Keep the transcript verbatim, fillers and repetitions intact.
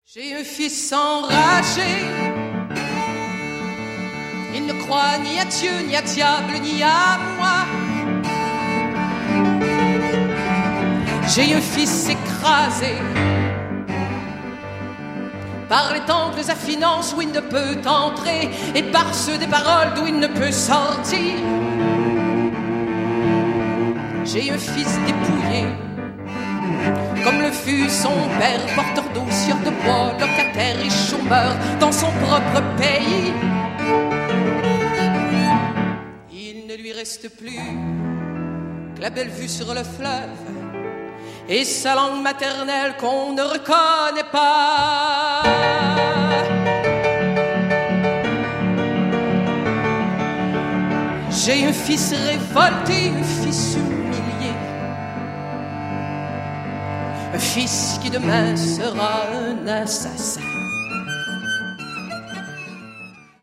J'ai un fils enragé. Il ne croit ni à Dieu, ni à diable, ni à moi. J'ai un fils écrasé par les temples à finances où il ne peut entrer et par ceux des paroles d'où il ne peut sortir. J'ai un fils dépouillé comme le fut son père, porteur d'osier de bois, locataire et chômeur dans son propre pays. Il ne lui reste plus que la belle vue sur le fleuve et sa langue maternelle qu'on ne reconnaît pas. J'ai un fils révolté, un fils humilié, un fils qui demain sera un assassin.